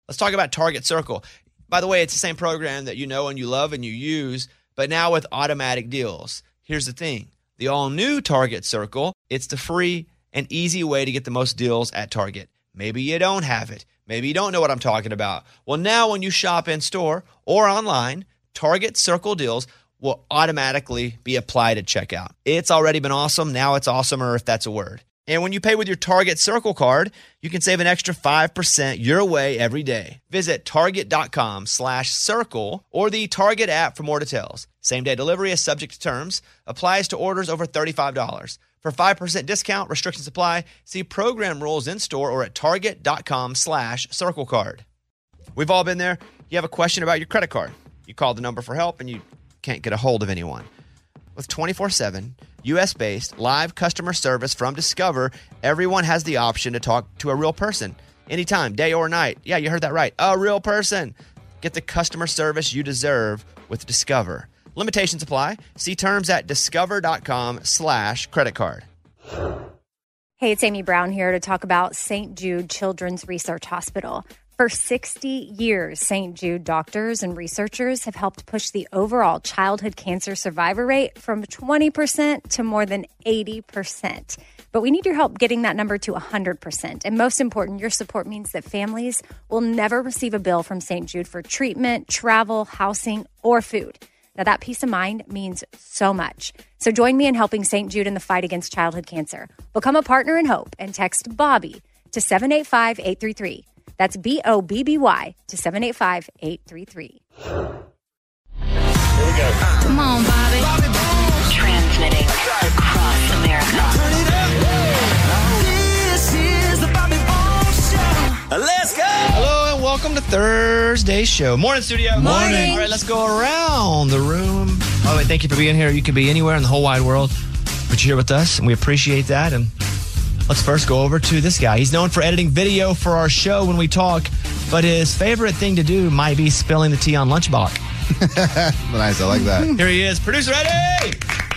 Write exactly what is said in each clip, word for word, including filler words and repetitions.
Let's talk about Target Circle. By the way, it's the same program that you know and you love and you use, but now with automatic deals. Here's the thing. The all-new Target Circle, it's the free and easy way to get the most deals at Target. Maybe you don't have it. Maybe you don't know what I'm talking about. Well, now when you shop in-store or online, Target Circle deals will automatically be applied at checkout. It's already been awesome. Now it's awesomer, if that's a word. And when you pay with your Target Circle card, you can save an extra five percent your way every day. Visit target.com slash circle or the Target app for more details. Same-day delivery is subject to terms. Applies to orders over thirty-five dollars. For five percent discount, restrictions apply. See program rules in-store or at target.com slash circle card. We've all been there. You have a question about your credit card. You call the number for help and you can't get a hold of anyone. With twenty-four seven U S-based live customer service from Discover, everyone has the option to talk to a real person anytime, day or night. Yeah, you heard that right. A real person. Get the customer service you deserve with Discover. Limitations apply. See terms at discover.com slash credit card. Hey, it's Amy Brown here to talk about Saint Jude Children's Research Hospital. For sixty years, Saint Jude doctors and researchers have helped push the overall childhood cancer survivor rate from twenty percent to more than eighty percent. But we need your help getting that number to one hundred percent. And most important, your support means that families will never receive a bill from Saint Jude for treatment, travel, housing, or food. Now, that peace of mind means so much. So join me in helping Saint Jude in the fight against childhood cancer. Become a partner in hope and text Bobby to seven eight five, eight three three. That's B O B B Y to seven eight five, eight three three. Here we go. Come on, Bobby. Bobby Bones. Transmitting across America. Turn it up. This is the Bobby Bones Show. Let's go. Hello and welcome to Thursday's show. Morning, studio. Morning. All right, let's go around the room. Oh, wait, thank you for being here. You could be anywhere in the whole wide world, but you're here with us, and we appreciate that. And let's first go over to this guy. He's known for editing video for our show when we talk, but his favorite thing to do might be spilling the tea on Lunchbox. Nice, I like that. Here he is, producer Eddie.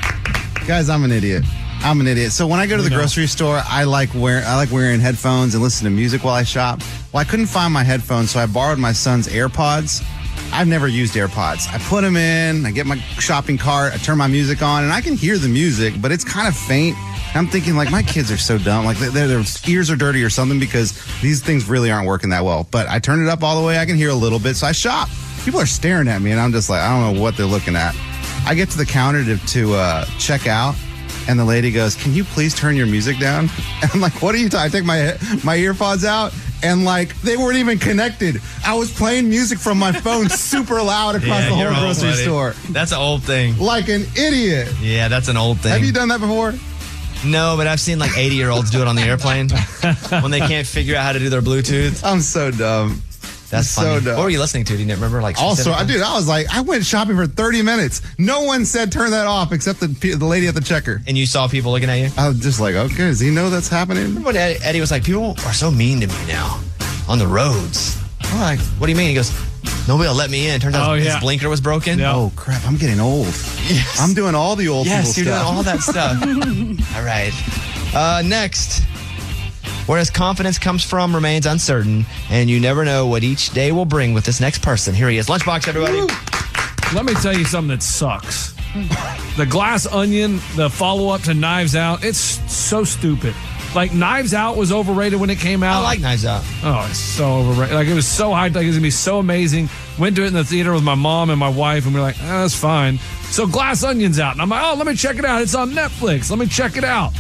Guys, I'm an idiot. I'm an idiot. So when I go to the grocery store, I like wear I like wearing headphones and listen to music while I shop. Well, I couldn't find my headphones, so I borrowed my son's AirPods. I've never used AirPods. I put them in, I get my shopping cart, I turn my music on, and I can hear the music, but it's kind of faint. I'm thinking, like, my kids are so dumb. Like, their, their ears are dirty or something because these things really aren't working that well. But I turn it up all the way. I can hear a little bit, so I shop. People are staring at me, and I'm just like, I don't know what they're looking at. I get to the counter to, to uh, check out, and the lady goes, can you please turn your music down? And I'm like, what are you talking? I take my my earpods out, and, like, they weren't even connected. I was playing music from my phone super loud across Yeah, the whole you're old, grocery buddy. store. That's an old thing. Like an idiot. Yeah, that's an old thing. Have you done that before? No, but I've seen like eighty-year-olds do it on the airplane when they can't figure out how to do their Bluetooth. I'm so dumb. That's so funny. dumb. What were you listening to? Do you remember? Like Also, I specifically? dude, I was like, I went shopping for thirty minutes. No one said turn that off except the the lady at the checker. And you saw people looking at you? I was just like, okay, does he know that's happening? Remember when Eddie, Eddie was like, people are so mean to me now on the roads. I'm like, what do you mean? He goes, nobody will let me in. Turns out Oh, his yeah. blinker was broken. Yeah. Oh crap, I'm getting old. Yes. I'm doing all the old Yes, people you're stuff. doing all that stuff. All right. Uh, next. Whereas confidence comes from remains uncertain, and you never know what each day will bring with this next person. Here he is. Lunchbox, everybody. Let me tell you something that sucks. The Glass Onion, the follow-up to Knives Out, it's so stupid. Like, Knives Out was overrated when it came out. I like Knives Out. Oh, it's so overrated. Like, it was so hyped. Like, it was going to be so amazing. Went to it in the theater with my mom and my wife, and we were like, oh, that's fine. So Glass Onion's out. And I'm like, oh, let me check it out. It's on Netflix. Let me check it out.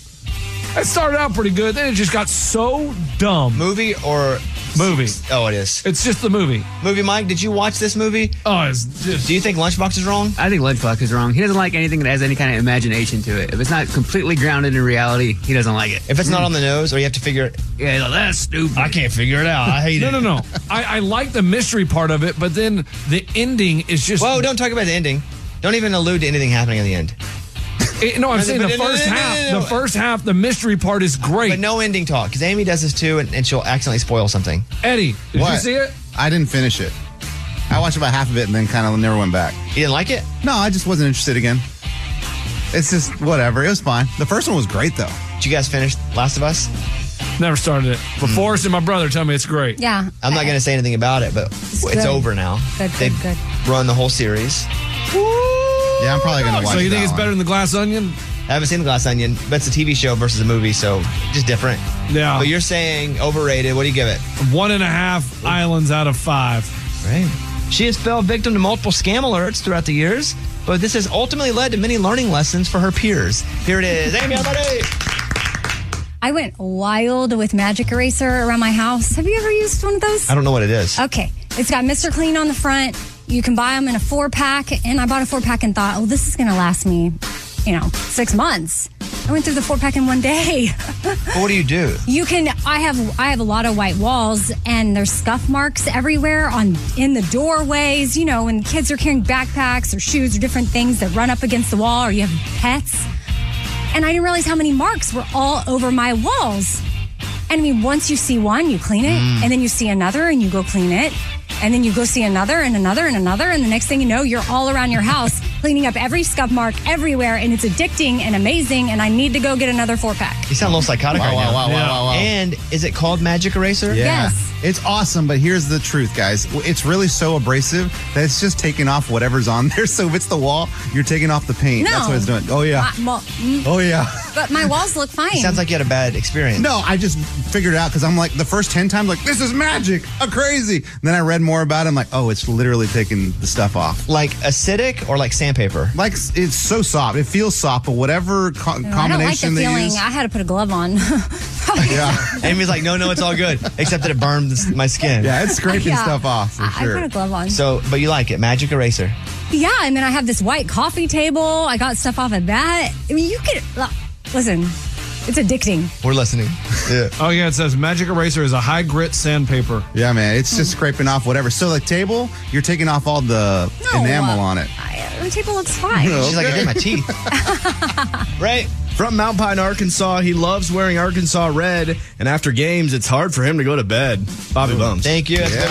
It started out pretty good. Then it just got so dumb. Movie or... Movie. Oh, it is. It's just the movie. Movie, Mike, did you watch this movie? Oh, it's just... Do you think Lunchbox is wrong? I think Lunchbox is wrong. He doesn't like anything that has any kind of imagination to it. If it's not completely grounded in reality, he doesn't like it. If it's not on the nose or you have to figure it... Yeah, he's like, that's stupid. I can't figure it out. I hate No, it. no, no. I, I like the mystery part of it, but then the ending is just... Whoa, don't talk about the ending. Don't even allude to anything happening at the end. It- no, I'm No, saying but the no, no, first no, no, half, no, no. the first half, the mystery part is great. But no ending talk, because Amy does this too, and, and she'll accidentally spoil something. Eddie, did What? you see it? I didn't finish it. I watched about half of it and then kind of never went back. You didn't like it? No, I just wasn't interested again. It's just whatever. It was fine. The first one was great though. Did you guys finish Last of Us? Never started it. But Forrest and my brother tell me it's great. Yeah. I'm not going to say anything about it, but it's, good. over now. Good, good, They've good. run the whole series. Yeah, I'm probably going to watch So you think that it's one. better than The Glass Onion? I haven't seen The Glass Onion, but it's a T V show versus a movie, so just different. Yeah. But you're saying overrated. What do you give it? One and a half islands out of five. Right. She has fell victim to multiple scam alerts throughout the years, but this has ultimately led to many learning lessons for her peers. Here it is. Amy, everybody. I went wild with Magic Eraser around my house. Have you ever used one of those? I don't know what it is. Okay. It's got Mister Clean on the front. You can buy them in a four pack. And I bought a four pack and thought, oh, this is going to last me, you know, six months. I went through the four pack in one day. But what do you do? You can, I have, I have a lot of white walls and there's scuff marks everywhere on, in the doorways, you know, when kids are carrying backpacks or shoes or different things that run up against the wall, or you have pets. And I didn't realize how many marks were all over my walls. And I mean, once you see one, you clean it, Mm. and then you see another and you go clean it. And then you go see another and another and another. And the next thing you know, you're all around your house cleaning up every scuff mark everywhere. And it's addicting and amazing. And I need to go get another four pack. You sound a little psychotic Wow, right wow, now. wow, wow, wow, wow. And is it called Magic Eraser? Yeah. Yes. It's awesome, but here's the truth, guys. It's really so abrasive that it's just taking off whatever's on there. So if it's the wall, you're taking off the paint. No. That's what it's doing. Oh, yeah. Uh, well, mm, Oh, yeah. but my walls look fine. Sounds like you had a bad experience. No, I just figured it out because I'm like, the first ten times, like, this is magic. A crazy. And then I read more about it. I'm like, oh, it's literally taking the stuff off. Like acidic or like sandpaper? Like, it's so soft. It feels soft, but whatever co- I don't like the combination they feeling. use. I had to put a glove on. Yeah. Amy's like, no, no, it's all good, except that it burned my skin. Yeah, it's scraping Yeah. stuff off for I, sure. I put a glove on. So, but you like it, Magic Eraser. Yeah, and then I have this white coffee table. I got stuff off of that. I mean, you could uh, listen. It's addicting. We're listening. Yeah. Oh, yeah, it says Magic Eraser is a high grit sandpaper. Yeah, man, it's just scraping off whatever. So the table, you're taking off all the No, enamel uh, on it. I, the table looks fine. She's like, I did my teeth. Right? From Mount Pine, Arkansas, he loves wearing Arkansas red, and after games, it's hard for him to go to bed. Bobby Bums. Thank you. That's a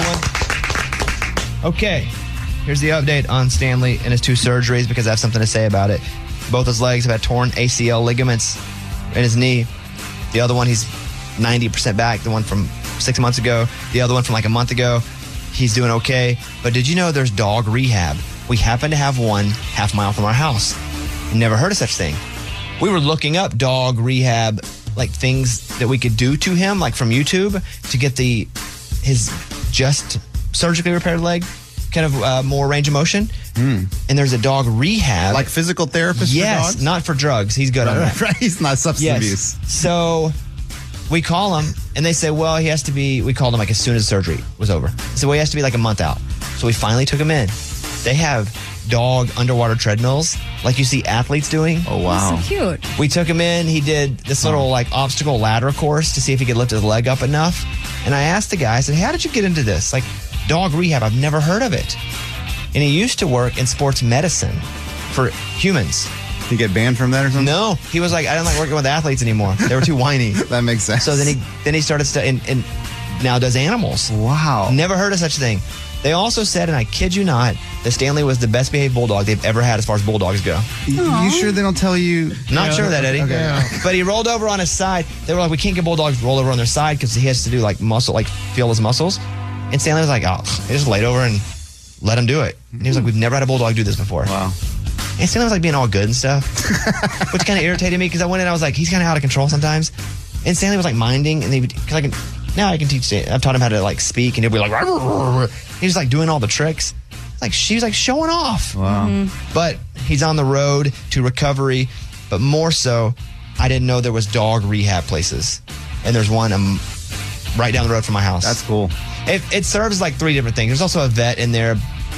good one. Okay. Here's the update on Stanley and his two surgeries because I have something to say about it. Both his legs have had torn A C L ligaments in his knee. The other one, he's ninety percent back. The one from six months ago. The other one from like a month ago. He's doing okay. But did you know there's dog rehab? We happen to have one half mile from our house. Never heard of such thing. We were looking up dog rehab, like things that we could do to him, like from YouTube, to get the his just surgically repaired leg kind of uh, more range of motion. Mm. And there's a dog rehab. Like physical therapist yes, for dogs? not for drugs. He's good on that. Right, he's not substance Yes. abuse. So we call him and they say, well, he has to be, we called him like as soon as surgery was over. So well, he has to be like a month out. So we finally took him in. They have dog underwater treadmills like you see athletes doing. Oh, wow. So cute. We took him in. He did this little like obstacle ladder course to see if he could lift his leg up enough. And I asked the guy, I said, hey, how did you get into this? Like dog rehab, I've never heard of it. And he used to work in sports medicine for humans. He get banned from that or something? No, he was like, I don't like working with athletes anymore. They were too whiny. That makes sense. So then he then he started studying and, and now does animals. Wow. Never heard of such a thing. They also said, and I kid you not, that Stanley was the best behaved bulldog they've ever had as far as bulldogs go. Y- You sure they don't tell you? Not Yeah, sure of that, Eddie. okay. Yeah. But he rolled over on his side. They were like, we can't get bulldogs to roll over on their side because he has to do like muscle, like feel his muscles. And Stanley was like, oh, he just laid over and let him do it. And he was like, we've never had a bulldog do this before. Wow. And Stanley was like being all good and stuff, which kind of irritated me because I went in and I was like, he's kind of out of control sometimes. And Stanley was like minding, and they would, cause I can, now I can teach Stanley. I've taught him how to like speak, and he'll be like, "Rah, rah, rah." He was like doing all the tricks. Like she was like showing off. Wow. But he's on the road to recovery. But more so, I didn't know there was dog rehab places, and there's one um, right down the road from my house. That's cool. It, it serves like three different things. There's also a vet in there.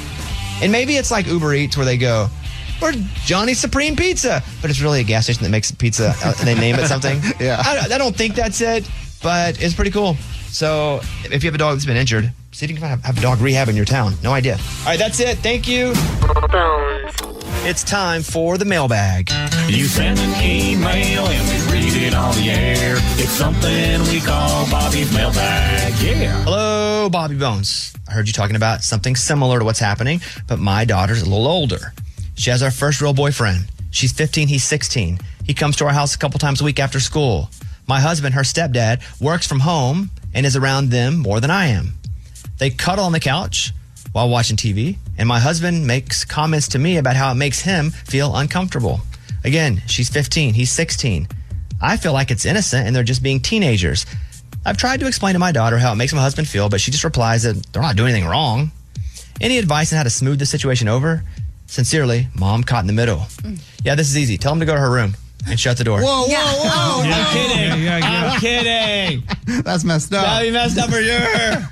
And maybe it's like Uber Eats where they go, we're Johnny's Supreme Pizza. But it's really a gas station that makes pizza uh, and they name it something. Yeah. I, I don't think that's it, but it's pretty cool. So if you have a dog that's been injured, see if you can have, have a dog rehab in your town. No idea. All right, that's it. Thank you. It's time for the mailbag. You send an email and we read it on the air. It's something we call Bobby's mailbag. Yeah. Hello, Bobby Bones. I heard you talking about something similar to what's happening, but my daughter's a little older. She has our first real boyfriend. She's fifteen, he's sixteen. He comes to our house a couple times a week after school. My husband, her stepdad, works from home and is around them more than I am. They cuddle on the couch while watching T V, and my husband makes comments to me about how it makes him feel uncomfortable. Again, she's fifteen, he's sixteen. I feel like it's innocent and they're just being teenagers. I've tried to explain to my daughter how it makes my husband feel, but she just replies that they're not doing anything wrong. Any advice on how to smooth the situation over? Sincerely, Mom caught in the middle. Mm. Yeah, this is easy. Tell him to go to her room and shut the door. Whoa, whoa, whoa. I'm no. kidding. Yeah, yeah. I'm kidding. That's messed up. That'd be messed up for sure.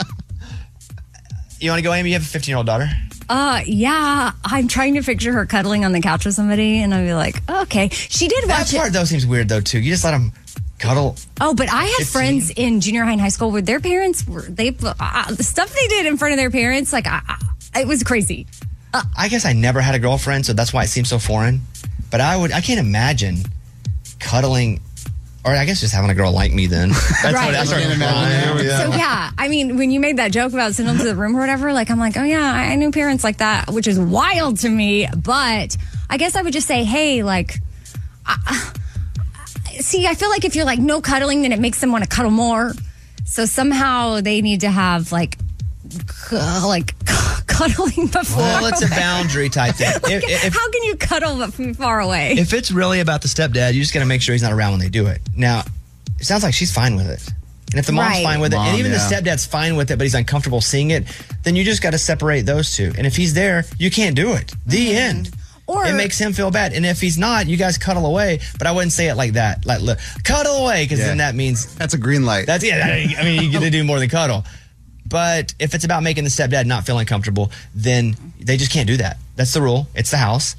You want to go, Amy? You have a fifteen-year-old daughter. Uh, yeah. I'm trying to picture her cuddling on the couch with somebody, and I'd be like, okay. She did watch That part, it. though, seems weird, though, too. You just let them cuddle. Oh, but I had fifteen friends in junior high and high school where their parents were, they, uh, the stuff they did in front of their parents, like, I, I, it was crazy. I guess I never had a girlfriend, so that's why it seems so foreign. But I would, I can't imagine cuddling, or I guess just having a girl like me then. That's Right. what I started I can't imagine crying. that. So yeah, I mean, when you made that joke about sending them to the room or whatever, like I'm like, oh yeah, I I knew parents like that, which is wild to me. But I guess I would just say, hey, like, I, see, I feel like if you're like no cuddling, then it makes them want to cuddle more. So somehow they need to have like, uh, like cuddling before. Well, it's a boundary type thing. Like, If- if- how can you cuddle but from far away? If it's really about the stepdad, you just got to make sure he's not around when they do it. Now, it sounds like she's fine with it. And if the mom's Right. fine with it, Mom, and even yeah. the stepdad's fine with it, but he's uncomfortable seeing it, then you just got to separate those two. And if he's there, you can't do it. The end. Or- it makes him feel bad. And if he's not, you guys cuddle away. But I wouldn't say it like that. Like, look, cuddle away, because Yeah. then that means That's a green light. that's yeah. I mean, you get to do more than cuddle. But if it's about making the stepdad not feeling comfortable, then they just can't do that. That's the rule. It's the house.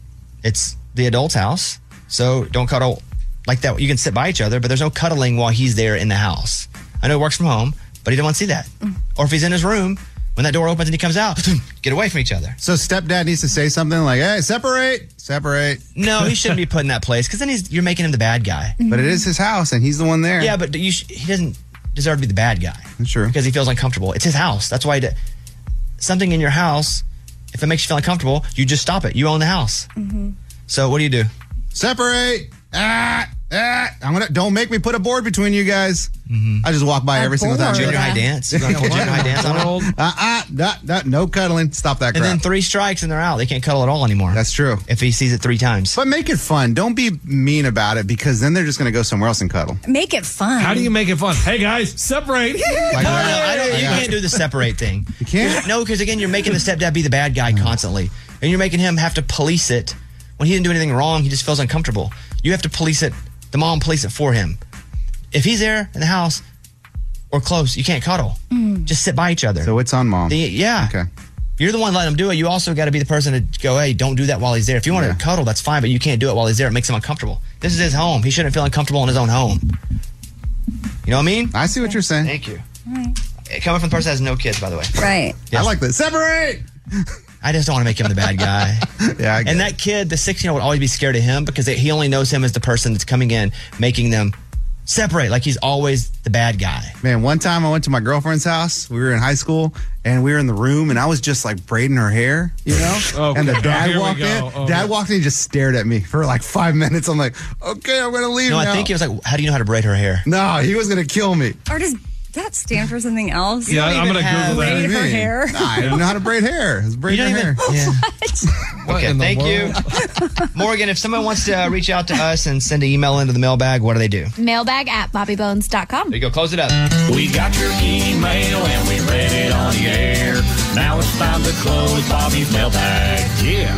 It's the adult's house. So don't cuddle like that. You can sit by each other, but there's no cuddling while he's there in the house. I know he works from home, but he don't want to see that. Or if he's in his room, when that door opens and he comes out, get away from each other. So stepdad needs to say something like, hey, separate, separate. No, he shouldn't be put in that place because then he's you're making him the bad guy. But it is his house and he's the one there. Yeah, but you sh- he doesn't deserve to be the bad guy. That's true. Because he feels uncomfortable. It's his house. That's why he did. Something in your house, if it makes you feel uncomfortable, you just stop it. You own the house. Mm-hmm. So what do you do? Separate. Ah, ah. I'm gonna don't make me put a board between you guys. I just walk by A every single time. board? Junior high dance? You gonna pull junior high dance on him? World. Uh, uh, nah, nah, no cuddling. Stop that And crap. then three strikes and they're out. They can't cuddle at all anymore. That's true. If he sees it three times. But make it fun. Don't be mean about it because then they're just going to go somewhere else and cuddle. Make it fun. How do you make it fun? Hey guys, separate. Like No, no, that. I don't, you Yeah. can't do the separate thing. You can't? No, because again, you're making the stepdad be the bad guy constantly. And you're making him have to police it. When he didn't do anything wrong, he just feels uncomfortable. You have to police it. The mom police it for him. If he's there in the house or close, you can't cuddle. Just sit by each other. So it's on mom. The- yeah. Okay. You're the one letting him do it. You also got to be the person to go, hey, don't do that while he's there. If you want Yeah. to cuddle, that's fine, but you can't do it while he's there. It makes him uncomfortable. This is his home. He shouldn't feel uncomfortable in his own home. You know what I mean? I see what you're saying. Thank you. Coming from the person that has no kids, by the way. Right. I like this. Separate. I just don't want to make him the bad guy. Yeah. I get And it. that kid, the sixteen-year-old, would always be scared of him because he only knows him as the person that's coming in, making them separate. Like he's always the bad guy. Man, one time I went to my girlfriend's house. We were in high school and we were in the room and I was just like braiding her hair, you know? Okay. And the Here dad we walked go. in. Oh, dad no. walked in and just stared at me for like five minutes. I'm like, okay, I'm going to leave No, now. I think he was like, how do you know how to braid her hair? No, he was going to kill me. Or does that stand for something else? Yeah, don't I'm even gonna have- Google that. Braid What do her you mean? hair. Nah, I didn't know how to braid hair. It was braid You her don't hair. even. Yeah. What Okay, in the thank world? you. Morgan, if someone wants to uh, reach out to us and send an email into the mailbag, what do they do? Mailbag at bobby bones dot com. There you go. Close it up. We got your email and we read it on the air. Now it's time to close Bobby's mailbag. Yeah.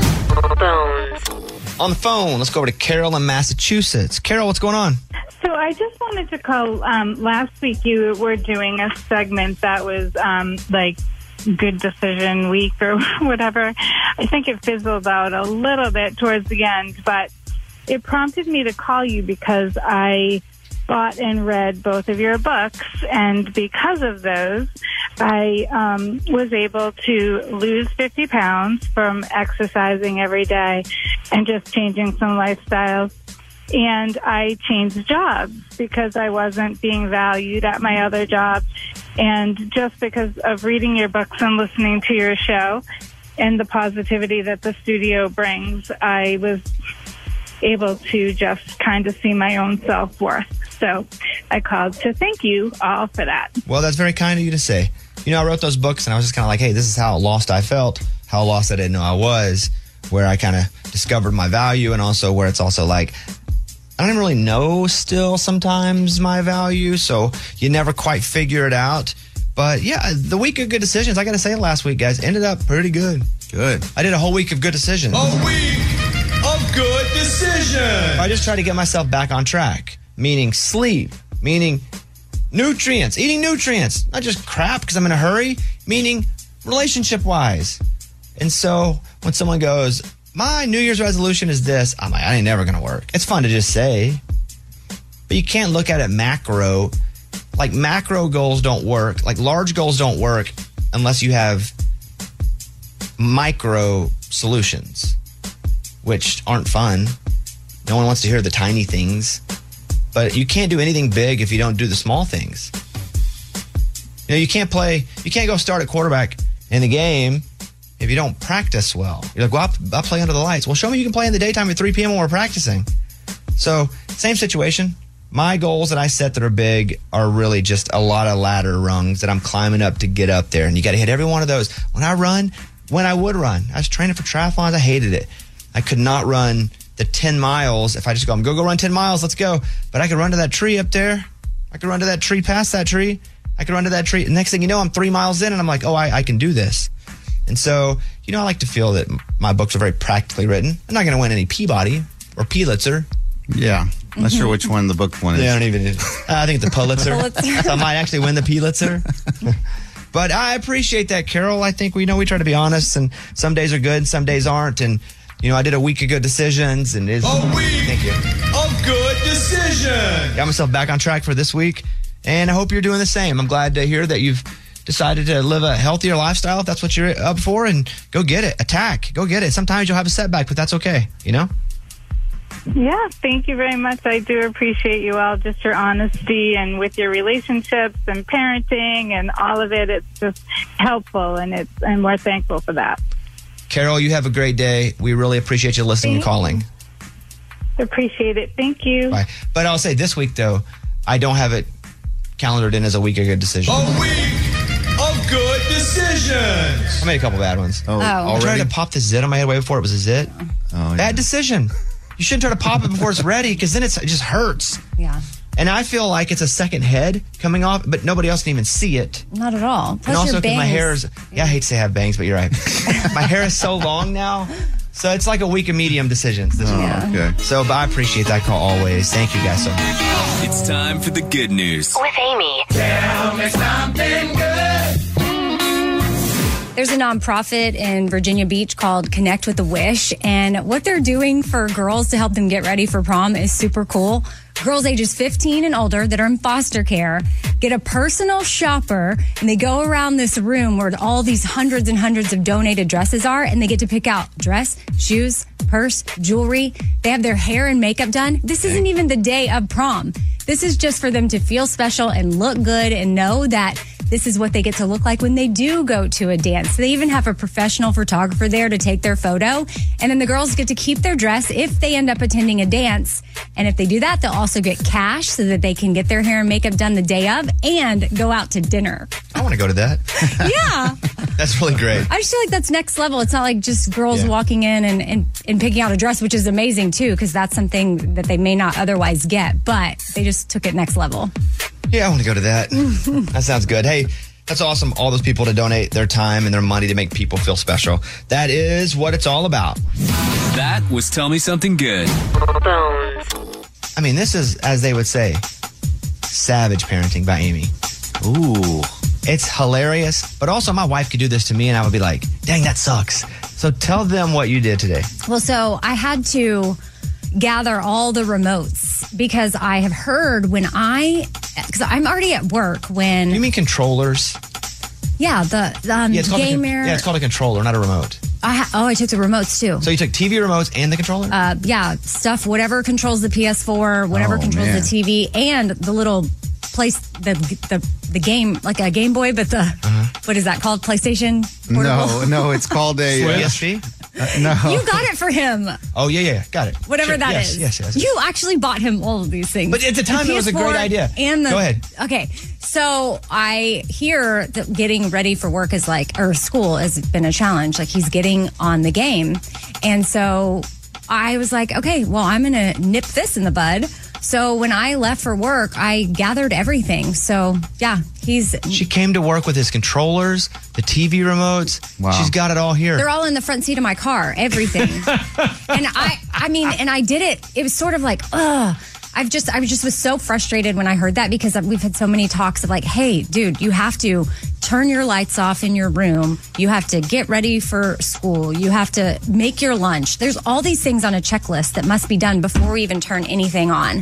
On the phone, let's go over to Carol in Massachusetts. Carol, what's going on? So I just wanted to call. Um, last week you were doing a segment that was um, like good decision week or whatever. I think it fizzled out a little bit towards the end, but it prompted me to call you because I bought and read both of your books, and because of those, I um, was able to lose fifty pounds from exercising every day and just changing some lifestyles. And I changed jobs because I wasn't being valued at my other job. And just because of reading your books and listening to your show and the positivity that the studio brings, I was able to just kind of see my own self-worth. So I called to thank you all for that. Well, that's very kind of you to say. You know, I wrote those books and I was just kind of like, hey, this is how lost I felt, how lost I didn't know I was, where I kind of discovered my value, and also where it's also like, I don't really know still sometimes my value, so you never quite figure it out. But yeah, the week of good decisions, I got to say it last week, guys, ended up pretty good. Good. I did a whole week of good decisions. A week of good decisions. I just tried to get myself back on track, meaning sleep, meaning nutrients, eating nutrients, not just crap because I'm in a hurry, meaning relationship-wise. And so when someone goes, my New Year's resolution is this, I'm like, I ain't never going to work. It's fun to just say, but you can't look at it macro. Like macro goals don't work. Like large goals don't work unless you have micro solutions, which aren't fun. No one wants to hear the tiny things. But you can't do anything big if you don't do the small things. You know, you can't play, you can't go start at quarterback in the game if you don't practice well. You're like, well, I'll, I'll play under the lights. Well, show me you can play in the daytime at three p.m. when we're practicing. So, same situation. My goals that I set that are big are really just a lot of ladder rungs that I'm climbing up to get up there. And you got to hit every one of those. When I run, when I would run, I was training for triathlons. I hated it. I could not run the ten miles. If I just go, I'm going to go run ten miles, let's go. But I could run to that tree up there. I could run to that tree, past that tree. I could run to that tree. And next thing you know, I'm three miles in and I'm like, oh, I, I can do this. And so, you know, I like to feel that my books are very practically written. I'm not going to win any Peabody or Pulitzer. Yeah. Not sure which one the book one is. Yeah, I don't even. Uh, I think it's the Pulitzer. Pulitzer. So I might actually win the Pulitzer. But I appreciate that, Carol. I think we know we try to be honest, and some days are good, some days aren't. And you know, I did a week of good decisions, and it's A week thank you. of good decisions. Got myself back on track for this week, and I hope you're doing the same. I'm glad to hear that you've decided to live a healthier lifestyle if that's what you're up for, and go get it. Attack. Go get it. Sometimes you'll have a setback, but that's okay. You know. Yeah, thank you very much. I do appreciate you all, just your honesty and with your relationships and parenting and all of it. It's just helpful, and it's and we're thankful for that. Carol, you have a great day. We really appreciate you listening and calling. Appreciate it. Thank you. Bye. But I'll say this week, though, I don't have it calendared in as a week of good decisions. A week of good decisions. I made a couple bad ones. Oh, Oh. I already? tried to pop the zit on my head way before it was a zit. Oh, yeah. Bad decision. You shouldn't try to pop it before it's ready, because then it's, it just hurts. Yeah. And I feel like it's a second head coming off, but nobody else can even see it. Not at all. Plus and also your because my bangs. hair is, yeah, I hate to say I have bangs, but you're right. My hair is so long now. So it's like a week of medium decisions. This Yeah. week. Okay. So, but I appreciate that call always. Thank you guys so much. It's time for the good news. With Amy. Tell me something good. There's a nonprofit in Virginia Beach called Connect with a Wish, and what they're doing for girls to help them get ready for prom is super cool. Girls ages fifteen and older that are in foster care get a personal shopper, and they go around this room where all these hundreds and hundreds of donated dresses are, and they get to pick out dress, shoes, purse, jewelry. They have their hair and makeup done. This isn't even the day of prom. This is just for them to feel special and look good and know that this is what they get to look like when they do go to a dance. They even have a professional photographer there to take their photo. And then the girls get to keep their dress if they end up attending a dance. And if they do that, they'll also get cash so that they can get their hair and makeup done the day of and go out to dinner. I want to go to that. Yeah. That's really great. I just feel like that's next level. It's not like just girls Yeah. walking in and, and, and picking out a dress, which is amazing too, because that's something that they may not otherwise get. But they just took it next level. Yeah, I want to go to that. That sounds good. Hey, that's awesome. All those people to donate their time and their money to make people feel special. That is what it's all about. That was Tell Me Something Good. Bones. I mean, this is, as they would say, savage parenting by Amy. Ooh. It's hilarious, but also my wife could do this to me and I would be like, dang, that sucks. So tell them what you did today. Well, so I had to gather all the remotes because I have heard when I, because I'm already at work when. You mean controllers? Yeah, the, the um, Yeah, it's called a, game con- mirror. yeah, it's called a controller, not a remote. I ha- oh, I took the remotes too. So you took T V remotes and the controller? Uh, yeah, stuff, whatever controls the P S four, whatever Oh, controls man. the T V, and the little place, the the the game, like a Game Boy, but the, Uh-huh. what is that called? PlayStation? Portable? No, no, it's called a P uh, S P? no. You got it for him. Oh, yeah, yeah. Got it. Whatever Sure. that yes, is. Yes, yes, yes. You actually bought him all of these things. But at the time, it was a great P S four idea. And the, Go ahead. Okay. So I hear that getting ready for work is like, or school has been a challenge. Like he's getting on the game. And so I was like, okay, well, I'm going to nip this in the bud. So when I left for work, I gathered everything. So yeah, he's. She came to work with his controllers, the T V remotes. Wow. She's got it all here. They're all in the front seat of my car, everything. and I, I mean, and I did it. It was sort of like, ugh. I've just, I just was so frustrated when I heard that because we've had so many talks of like, hey, dude, you have to turn your lights off in your room. You have to get ready for school. You have to make your lunch. There's all these things on a checklist that must be done before we even turn anything on.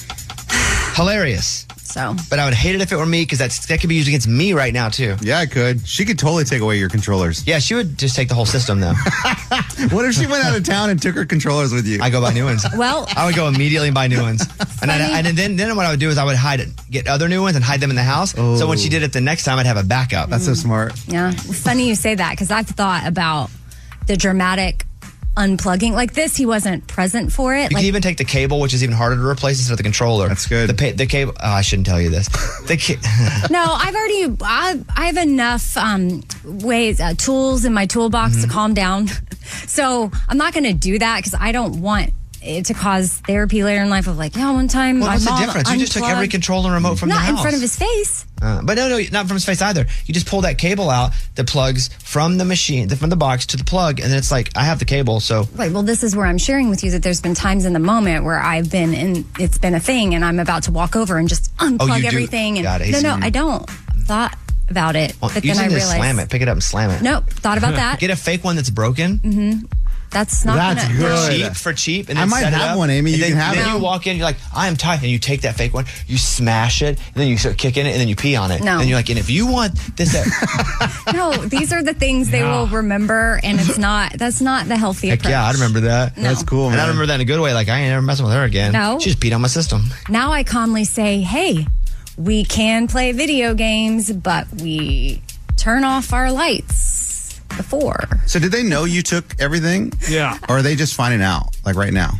Hilarious. So, but I would hate it if it were me because that's that could be used against me right now too. Yeah, I could. She could totally take away your controllers. Yeah, she would just take the whole system though. What if she went out of town and took her controllers with you? I go buy new ones. Well, I would go immediately and buy new ones, and, I'd, and then then what I would do is I would hide it, get other new ones, and hide them in the house. Oh. So when she did it the next time, I'd have a backup. That's so smart. Yeah, funny you say that because I've thought about the dramatic unplugging. Like this, he wasn't present for it. You like, can even take the cable, which is even harder to replace instead of the controller. That's good. The, pa- the cable. Oh, I shouldn't tell you this. The ca- No, I've already, I, I have enough um, ways, uh, tools in my toolbox Mm-hmm. to calm down. So I'm not going to do that because I don't want it to cause therapy later in life of like, yeah, one time well, my what's the mom difference? You just took every unplugged- controller remote from the Not house. in front of his face. Uh, but no, no, not from his face either. You just pull that cable out that plugs from the machine, from the box to the plug, and then it's like, I have the cable, so. Right. Well, this is where I'm sharing with you that there's been times in the moment where I've been in, it's been a thing, and I'm about to walk over and just unplug Oh, you do? everything. And Got it. no, no, Mm. I don't. Thought about it, Well, but you then I just need to realized. slam it. Pick it up and slam it. Nope. Thought about that. Get a fake one that's broken. Mm-hmm. That's not That's gonna, good. Cheap for cheap. And I then might set it have up, one, Amy. and You then, can have then it. you walk in, you're like, I am tired. And you take that fake one, you smash it, and then you start kicking it, and then you pee on it. No. And you're like, and if you want this, that. No, these are the things they Yeah. will remember, and it's not. That's not the healthy Heck approach. yeah, I remember that. No. That's cool, And man. I remember that in a good way. Like, I ain't never messing with her again. No. She just peed on my system. Now I calmly say, "Hey, we can play video games, but we turn off our lights before." So did they know you took everything? Yeah. Or are they just finding out, like right now?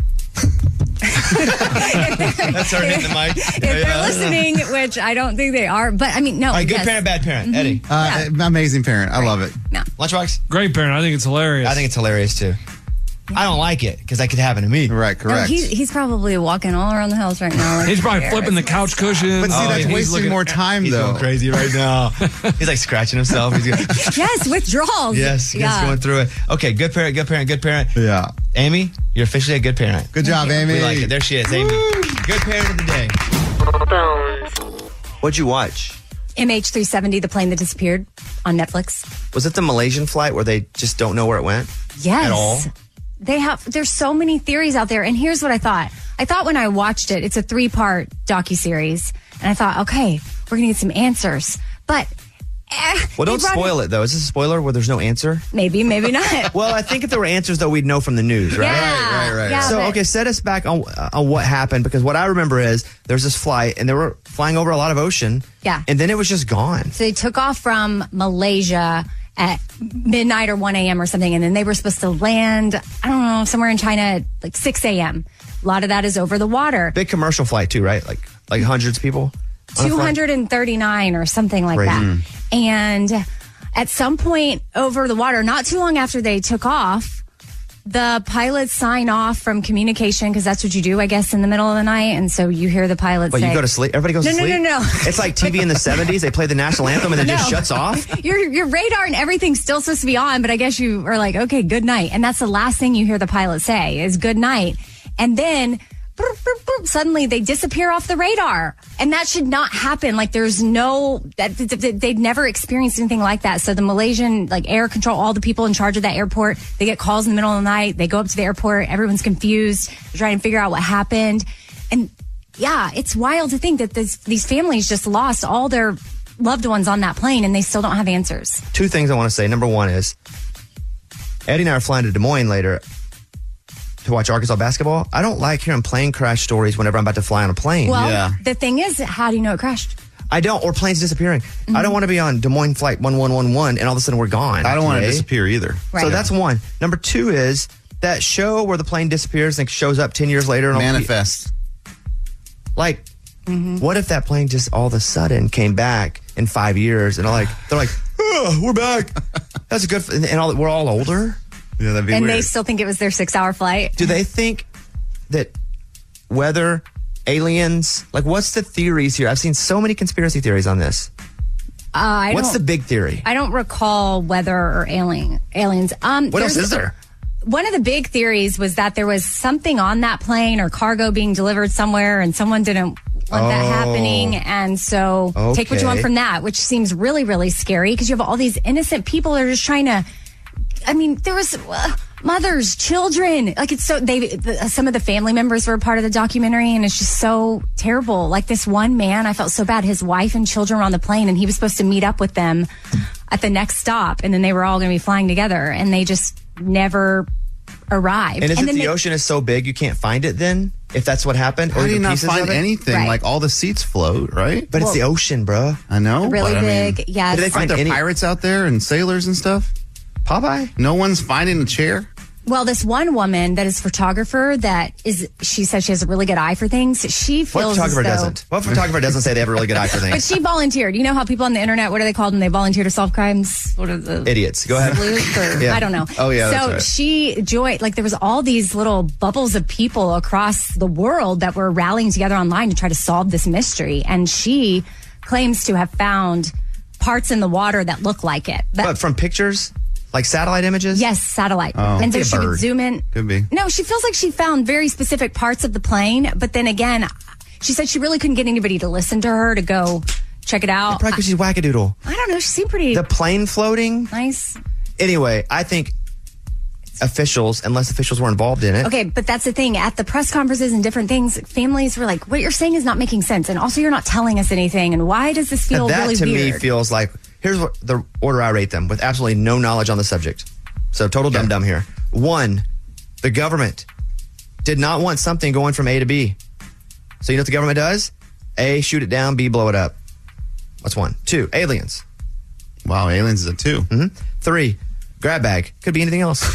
That's her hitting the mic. If they're listening, which I don't think they are, but I mean, no. All right, good yes. parent, bad parent. Mhm. Eddie. Uh, Amazing parent. I love it. No. Lunchbox? Great parent. I think it's hilarious. I think it's hilarious too. I don't like it because that could happen to me. Right, No, he's, he's probably walking all around the house right now. Like, He's probably flipping the couch cushions. But see, Oh, that's yeah. He's wasting looking- more time, He's though. going crazy right now. He's like scratching himself. He's going, yes, withdrawals. yes, he's Yeah. going through it. Okay, good parent, good parent, good parent. Yeah. Amy, you're officially a good parent. Good job, Amy. We like it. There she is, Amy. Good parent of the day. What'd you watch? M H three seventy, the plane that disappeared on Netflix. Was it the Malaysian flight where they just don't know where it went? Yes. At all? They have, there's so many theories out there. And here's what I thought. I thought when I watched it, it's a three part docuseries. And I thought, okay, we're going to get some answers. But, eh, Well, don't they brought spoil it, though. Is this a spoiler where there's no answer? Maybe, maybe not. Well, I think if there were answers, though, we'd know from the news, right? Yeah, right, right. yeah, so, but- okay, set us back on, uh, on what happened, because what I remember is there's this flight, and they were flying over a lot of ocean. Yeah. And then it was just gone. So they took off from Malaysia at midnight or one a.m. or something. And then they were supposed to land, I don't know, somewhere in China at like six a.m. A lot of that is over the water. Big commercial flight, too, right? Like like hundreds of people? on a two flight? hundred thirty-nine or something like Right. that. Mm. And at some point over the water, not too long after they took off, the pilots sign off from communication because that's what you do, I guess, in the middle of the night. And so you hear the pilot But say, you go to sleep? Everybody goes No, to no, sleep? no, no. It's like T V in the seventies. They play the national anthem and then it just No. shuts off? Your your radar and everything's still supposed to be on, but I guess you are like, okay, good night. And that's the last thing you hear the pilot say is good night. And then boop, boop, boop, suddenly they disappear off the radar. And that should not happen. Like there's no, that they've never experienced anything like that. So the Malaysian like air control, all the people in charge of that airport, they get calls in the middle of the night. They go up to the airport. Everyone's confused. They're trying to figure out what happened. And yeah, it's wild to think that this, these families just lost all their loved ones on that plane and they still don't have answers. Two things I want to say. Number one is Eddie and I are flying to Des Moines later to watch Arkansas basketball. I don't like hearing plane crash stories whenever I'm about to fly on a plane. Well, the thing is, how do you know it crashed? I don't, or planes disappearing. Mm-hmm. I don't want to be on Des Moines Flight one one one one and all of a sudden we're gone. I don't want to today. disappear either. Right. So that's one. Number two is that show where the plane disappears and shows up ten years later. And Manifest. All, like, mm-hmm. what if that plane just all of a sudden came back in five years and like they're like, oh, we're back. That's a good, and, and all, we're all older. Yeah, that'd be and weird. they still think it was their six-hour flight. Do they think that whether aliens, like what's the theories here? I've seen so many conspiracy theories on this. Uh, I what's don't- the big theory? I don't recall whether or alien aliens. Um, What else there's- is there? One of the big theories was that there was something on that plane or cargo being delivered somewhere, and someone didn't want that Oh. happening, and so take what you want Okay. from that, which seems really, really scary because you have all these innocent people that are just trying to. I mean, there was uh, mothers, children. Like it's so they. The, some of the family members were a part of the documentary, and it's just so terrible. Like this one man, I felt so bad. His wife and children were on the plane, and he was supposed to meet up with them at the next stop, and then they were all going to be flying together, and they just never arrived. And is it then the they- ocean is so big you can't find it then? If that's what happened? How do you the not pieces find of it? anything? Right. Like all the seats float, right? But it's the ocean, bro. I know. Really but, I mean, big, yes. Did they Aren't find there any pirates out there and sailors and stuff? Popeye? No one's finding a chair? Well, this one woman that is a photographer that is, she says she has a really good eye for things. She feels What photographer as though, doesn't? What photographer doesn't say they have a really good eye for But things? she volunteered. You know how people on the internet, what are they called when they volunteer to solve crimes? What are the Idiots. Go ahead. sleuth or Yeah. I don't know. Oh, yeah, So that's right. she joined, like there was all these little bubbles of people across the world that were rallying together online to try to solve this mystery. And she claims to have found parts in the water that look like it. That- But from pictures? Like satellite images? Yes, satellite. Oh. And so Could be a she would bird. zoom in. Could be. No, she feels like she found very specific parts of the plane, but then again, she said she really couldn't get anybody to listen to her to go check it out. Probably because she's wackadoodle. I don't know. She seemed pretty The plane floating? nice. Anyway, I think officials, unless officials were involved in it. Okay, but that's the thing. At the press conferences and different things, families were like, what you're saying is not making sense. And also, you're not telling us anything. And why does this feel that really to weird? me feels like, here's what the order I rate them with absolutely no knowledge on the subject. So total dumb dumb here. One, the government did not want something going from A to B. So you know what the government does? A, shoot it down. B, blow it up. That's one. Two, aliens. Wow, aliens is a two. Mm-hmm. Three, grab bag. Could be anything else.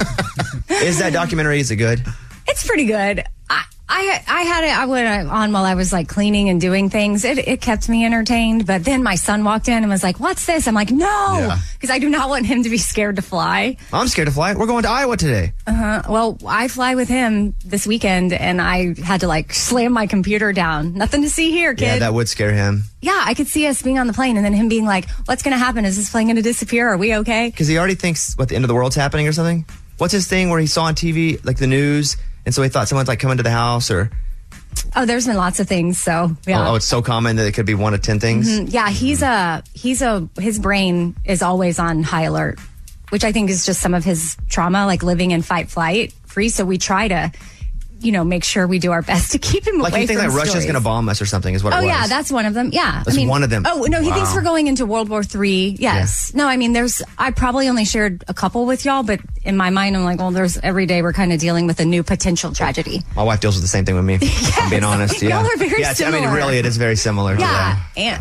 Is that documentary, is it good? It's pretty good. I, I I had it I went on while I was like cleaning and doing things. It it kept me entertained. But then my son walked in and was like, "What's this?" I'm like, "No," Yeah. because I do not want him to be scared to fly. I'm scared to fly. We're going to Iowa today. Uh, well, I fly with him this weekend, and I had to like slam my computer down. Nothing to see here, kid. Yeah, that would scare him. Yeah, I could see us being on the plane and then him being like, "What's going to happen? Is this plane going to disappear? Are we okay?" Because he already thinks, what, the end of the world's happening or something? What's his thing where he saw on T V, like the news, and so he thought someone's like coming to the house or... Oh, there's been lots of things. So yeah. Oh, oh, it's so common that it could be one of ten things. Mm, yeah, he's a he's a his brain is always on high alert, which I think is just some of his trauma, like living in fight flight free. So we try to, you know, make sure we do our best to keep him Like away you think from that Russia's stories. going to bomb us or something is what Oh it was. yeah, that's one of them. Yeah, That's one of them. Oh no, he thinks Wow. we're going into World War Three. Yes. No, I mean, there's. I probably only shared a couple with y'all, but in my mind, I'm like, well, there's every day we're kind of dealing with a new potential tragedy. My wife deals with the same thing with me. if I'm being honest. y'all Yeah. are very yeah, it's- I mean, similar. really, it is very similar. to Yeah, that. and,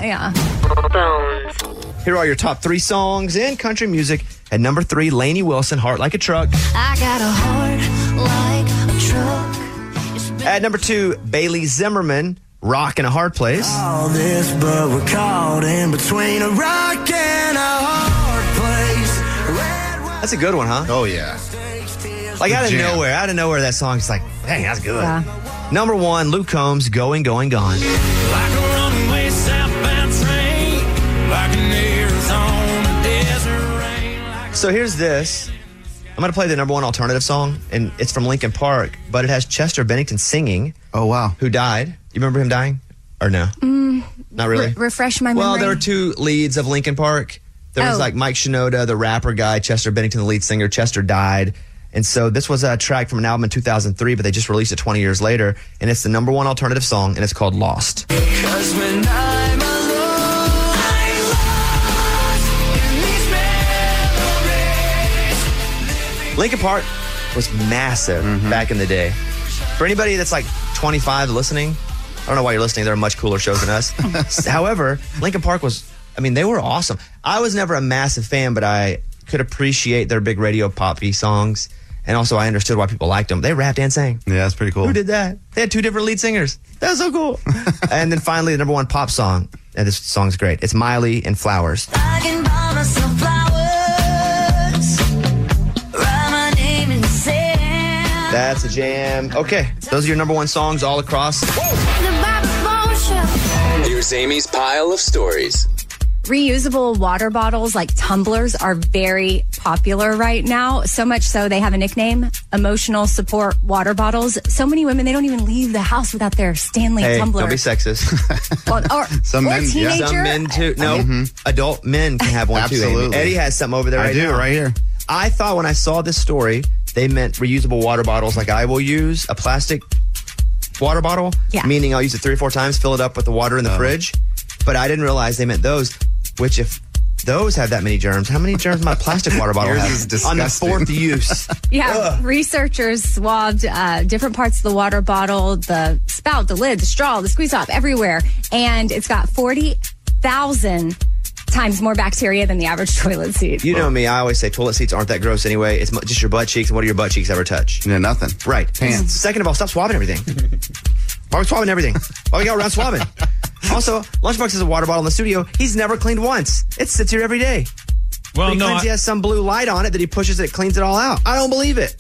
yeah. Here are your top three songs in country music. At number three, Lainey Wilson, Heart Like a Truck. I got a heart like a truck. At number two, Bailey Zimmerman, Rock in a Hard Place. All this, but we're caught in between a rock and a hard place. That's a good one, huh? Oh, yeah. Like out of Jam. nowhere, out of nowhere, that song's like, dang, that's good. Yeah. Number one, Luke Combs, Going, Going, Gone. Like a runaway southbound train, like an Arizona desert rain. Like So here's this. I'm going to play the number one alternative song, and it's from Linkin Park, but it has Chester Bennington singing. Oh, wow. Who died. You remember him dying? Or no? Mm, Not really? re- refresh my Well, memory. there were two leads of Linkin Park. There was Oh. like Mike Shinoda, the rapper guy, Chester Bennington, the lead singer. Chester died. And so this was a track from an album in two thousand three, but they just released it twenty years later. And it's the number one alternative song, and it's called Lost. Cause when I'm alone, I'm lost in these memories. Linkin Park was massive back in the day. For anybody that's like twenty-five listening, I don't know why you're listening. They're much cooler shows than us. However, Linkin Park was, I mean, they were awesome. I was never a massive fan, but I could appreciate their big radio poppy songs. And also, I understood why people liked them. They rapped and sang. Yeah, that's pretty cool. Who did that? They had two different lead singers. That's so cool. And then finally, the number one pop song. And this song's great. It's Miley and Flowers. I can buy myself flowers, write my name in the sand. That's a jam. Okay, those are your number one songs all across. Here's Amy's pile of stories. Reusable water bottles like tumblers are very popular right now. So much so they have a nickname, emotional support water bottles. So many women, they don't even leave the house without their Stanley Hey, tumbler. don't be sexist. Well, or, Some or men, yeah. teenager. Some men too. No, adult men can have one too. Amy. Absolutely. Eddie has something over there I right do, now. right here. I thought when I saw this story, they meant reusable water bottles like I will use, a plastic water bottle, Yeah. meaning I'll use it three or four times, fill it up with the water in the Oh. fridge. But I didn't realize they meant those, which if those have that many germs, how many germs my plastic water bottle Yours has? is On the disgusting. fourth use. Yeah, researchers swabbed uh, different parts of the water bottle, the spout, the lid, the straw, the squeeze top, everywhere. And it's got forty thousand times more bacteria than the average toilet seat. You know me, I always say toilet seats aren't that gross anyway. It's mu- just your butt cheeks, and what do your butt cheeks ever touch? Yeah, nothing. Right. Pants. Second of all, stop swabbing everything. Why are we swabbing everything? Why we go around swabbing? Also, Lunchbox has a water bottle in the studio. He's never cleaned once. It sits here every day. Well, But he no, claims I- he has some blue light on it that he pushes it, cleans it all out. I don't believe it.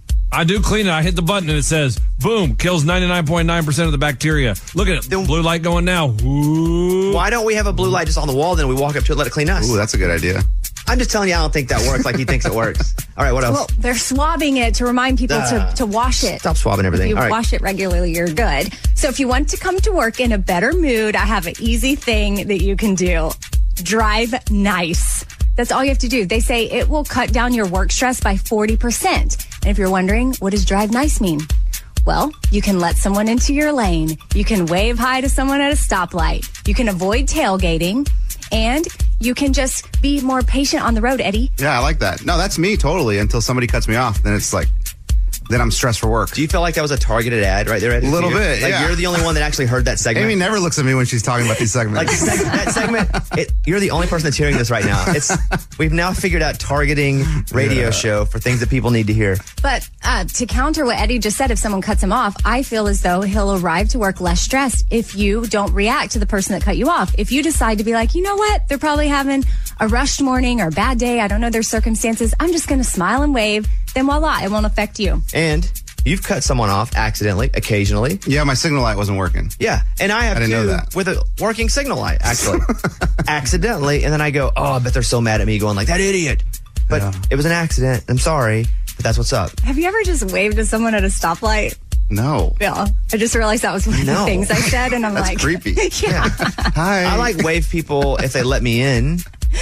I do clean it. I hit the button and it says, boom, kills ninety-nine point nine percent of the bacteria. Look at it. Blue light going now. Ooh. Why don't we have a blue light just on the wall, then we walk up to it and let it clean us? Ooh, that's a good idea. I'm just telling you, I don't think that works like he thinks it works. All right, what else? Well, they're swabbing it to remind people Ah. to, to wash it. Stop swabbing everything. If you All right. wash it regularly, you're good. So if you want to come to work in a better mood, I have an easy thing that you can do. Drive nice. That's all you have to do. They say it will cut down your work stress by forty percent. And if you're wondering, what does drive nice mean? Well, you can let someone into your lane. You can wave hi to someone at a stoplight. You can avoid tailgating. And you can just be more patient on the road, Eddie. Yeah, I like that. No, that's me totally until somebody cuts me off. Then it's like, then I'm stressed for work. Do you feel like that was a targeted ad right there, Eddie? A little You're- bit, Like yeah. you're the only one that actually heard that segment. Amy never looks at me when she's talking about these segments. Like seg- that segment, it, you're the only person that's hearing this right now. It's we've now figured out targeting radio Yeah. show for things that people need to hear. But uh, to counter what Eddie just said, if someone cuts him off, I feel as though he'll arrive to work less stressed if you don't react to the person that cut you off. If you decide to be like, you know what, they're probably having a rushed morning or a bad day, I don't know their circumstances, I'm just going to smile and wave, then voila, it won't affect you. And you've cut someone off accidentally, occasionally. Yeah, my signal light wasn't working. Yeah, and I have I didn't too, know that. with a working signal light, actually, accidentally, and then I go, oh, I bet they're so mad at me, going like that idiot. But Yeah. it was an accident. I'm sorry, but that's what's up. Have you ever just waved to someone at a stoplight? No. Yeah. I just realized that was one of No. the things I said, and I'm That's like, creepy. yeah. Hi. I like wave people if they let me in.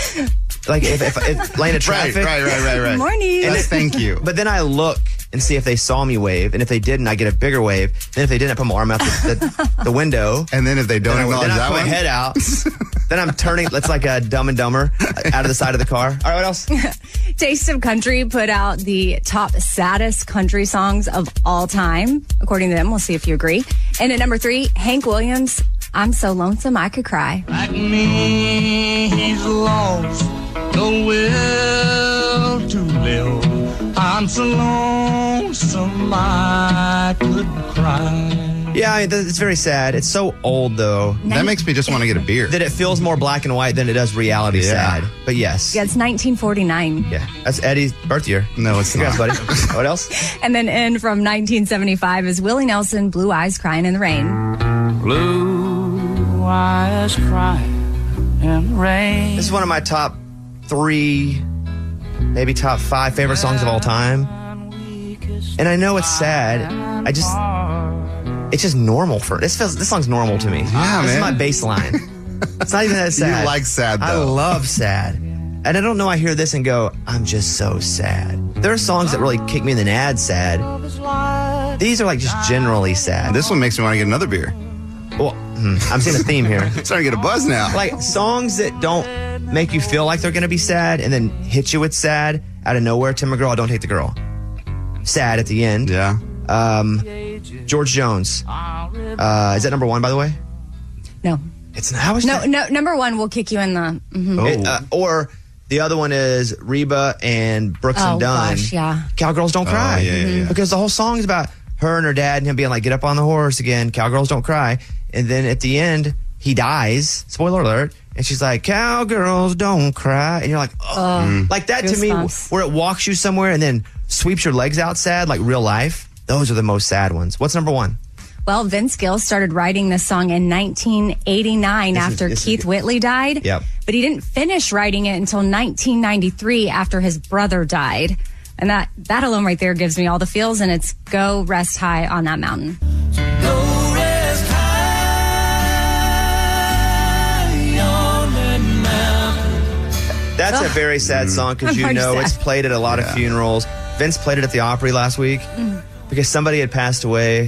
Like if, if, if lane of Right, traffic. right, right, right, right. Morning. Yes, thank you. But then I look and see if they saw me wave, and if they didn't, I get a bigger wave. Then if they didn't, I put my arm out the, the, the window. And then if they don't Then I, acknowledge then I that put my one, head out. Then I'm turning. That's like a Dumb and Dumber out of the side of the car. All right, what else? Taste of Country put out the top saddest country songs of all time, according to them. We'll see if you agree. And at number three, Hank Williams, I'm So Lonesome I Could Cry. Like me, he's lost the will to live. I'm so lonesome I could cry. Yeah, I mean, th- it's very sad. It's so old, though, that makes me just want to get a beer. that it feels more black and white than it does reality Yeah. sad. But yes. Yeah, it's nineteen forty-nine. Yeah, that's Eddie's birth year. No, it's Congrats, not. buddy. What else? And then in from nineteen seventy-five is Willie Nelson, Blue Eyes Crying in the Rain. Blue eyes crying in the rain. This is one of my top three, maybe top five favorite songs of all time. And I know it's sad. I just, it's just normal for this. Feels this song's normal to me. Yeah, this man. is my baseline. It's not even that sad. You like sad, I though. love sad. And I don't know. I hear this and go, I'm just so sad. There are songs that really kick me in the nads sad. These are like just generally sad. This one makes me want to get another beer. Well, hmm, I'm seeing a theme here. Starting to get a buzz now. Like songs that don't make you feel like they're going to be sad and then hit you with sad out of nowhere. Tim McGraw, Don't Take the Girl. Sad at the end. Yeah. Um, George Jones. Uh, is that number one, by the way? No. It's not. How is No, that? no. Number one will kick you in the. mhm. It, uh, or the other one is Reba and Brooks Oh, and Dunn. gosh, yeah. Cowgirls Don't Oh, Cry. yeah, yeah, yeah. Because the whole song is about her and her dad and him being like, get up on the horse again. Cowgirls Don't Cry. And then at the end, he dies. Spoiler alert. And she's like, cowgirls don't cry. And you're like, oh. Like that to me, Goosebumps. where it walks you somewhere and then sweeps your legs out sad, like real life. Those are the most sad ones. What's number one? Well, Vince Gill started writing this song in nineteen eighty-nine This is- after this is Keith good. Whitley died. Yep. But he didn't finish writing it until nineteen ninety-three after his brother died. And that, that alone right there gives me all the feels, and it's Go Rest High on That Mountain. That's a Ugh. very sad song because I'm you already know sad. it's played at a lot of funerals. Vince played it at the Opry last week because somebody had passed away.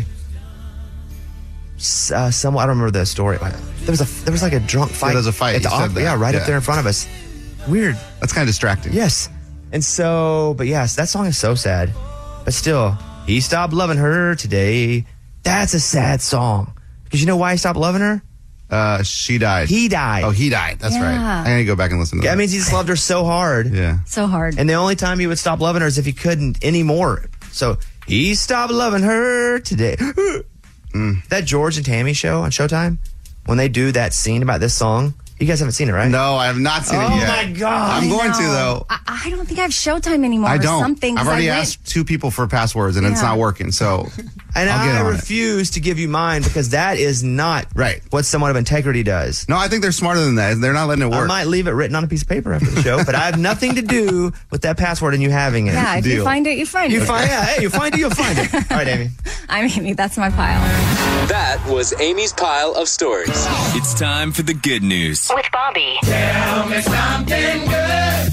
S- Uh, someone, I don't remember the story. There was a there was like a drunk fight. there was a fight. at the You said Opry. that. Yeah, right Yeah. up there in front of us. Weird. That's kind of distracting. Yes. And so, but yes, that song is so sad. But still, he stopped loving her today. That's a sad song because you know why he stopped loving her? Uh, she died. He died. Oh, he died. That's right. Yeah. I gotta go back and listen to that. That means he just loved her so hard. Yeah. So hard. And the only time he would stop loving her is if he couldn't anymore. So he stopped loving her today. That George and Tammy show on Showtime, when they do that scene about this song, you guys haven't seen it, right? No, I have not seen Oh it yet. my God. I'm I going to know. though. I, I don't think I have Showtime anymore. I or don't. Something, 'cause I've already I went- asked two people for passwords and it's Yeah. not working. So And I'll get I on it. refuse to give you mine because that is not Right. what someone of integrity does. No, I think they're smarter than that. They're not letting it I work. might leave it written on a piece of paper after the show, but I have nothing to do with that password and you having it. Yeah, if you Deal. find it, you find You it. find yeah, hey, you find it, you'll find it. All right, Amy. I'm Amy. That's my pile. That was Amy's pile of stories. It's time for the good news. With Bobby. Tell me something good.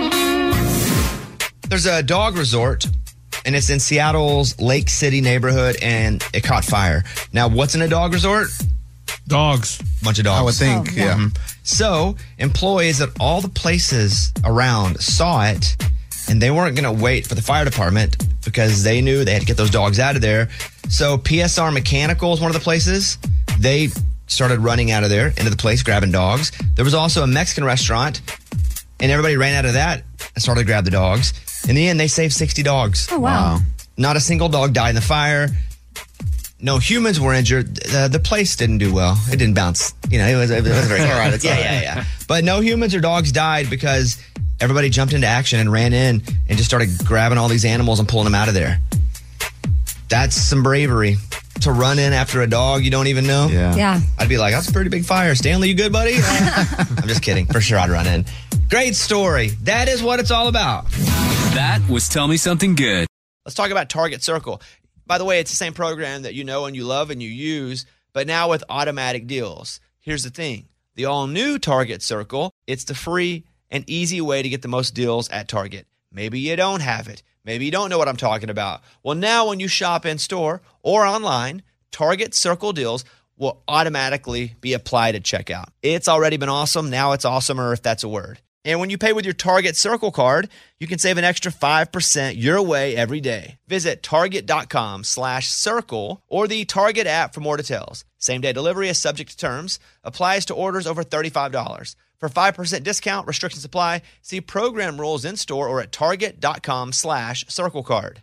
There's a dog resort, and it's in Seattle's Lake City neighborhood, and it caught fire. Now, what's in a dog resort? Dogs. Bunch of dogs. I would think, Oh, yeah. yeah. Mhm. So, employees at all the places around saw it, and they weren't going to wait for the fire department because they knew they had to get those dogs out of there. So, P S R Mechanical is one of the places. They started running out of there into the place, grabbing dogs. There was also a Mexican restaurant, and everybody ran out of that and started to grab the dogs. In the end, they saved sixty dogs. Oh, wow. Not a single dog died in the fire. No humans were injured. The, the place didn't do well. It didn't bounce. You know, it was, it was very It's all right, it's yeah, all yeah, right. yeah. But no humans or dogs died because everybody jumped into action and ran in and just started grabbing all these animals and pulling them out of there. That's some bravery to run in after a dog you don't even know. Yeah. Yeah. I'd be like, that's a pretty big fire. Stanley, you good, buddy? I'm just kidding. For sure, I'd run in. Great story. That is what it's all about. That was Tell Me Something Good. Let's talk about Target Circle. By the way, it's the same program that you know and you love and you use, but now with automatic deals. Here's the thing. The all-new Target Circle, it's the free and easy way to get the most deals at Target. Maybe you don't have it. Maybe you don't know what I'm talking about. Well, now when you shop in-store or online, Target Circle deals will automatically be applied at checkout. It's already been awesome. Now it's awesomer, if that's a word. And when you pay with your Target Circle card, you can save an extra five percent your way every day. Visit target.com slash circle or the Target app for more details. Same-day delivery is subject to terms. Applies to orders over thirty-five dollars. For five percent discount, restrictions apply. See program rules in-store or at target.com slash circle card.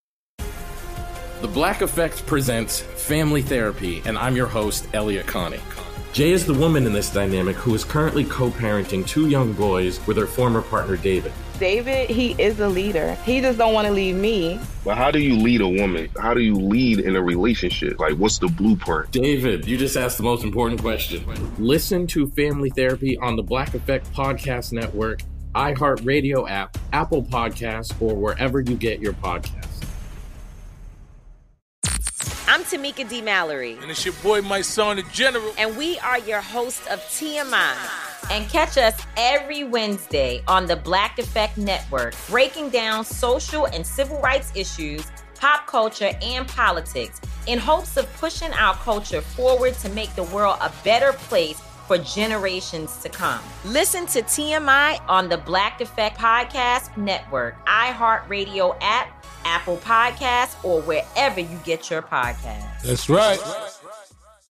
The Black Effect presents Family Therapy, and I'm your host, Elliot Connie. Jay is the woman in this dynamic who is currently co-parenting two young boys with her former partner, David. David, he is a leader. He just don't want to leave me. But how do you lead a woman? How do you lead in a relationship? Like, what's the blueprint? David, you just asked the most important question. Listen to Family Therapy on the Black Effect Podcast Network, iHeartRadio app, Apple Podcasts, or wherever you get your podcasts. I'm Tamika D. Mallory. And it's your boy, my son, the General. And we are your hosts of T M I. And catch us every Wednesday on the Black Effect Network, breaking down social and civil rights issues, pop culture, and politics in hopes of pushing our culture forward to make the world a better place for generations to come. Listen to T M I on the Black Effect Podcast Network, iHeartRadio app, Apple Podcasts, or wherever you get your podcasts. That's right.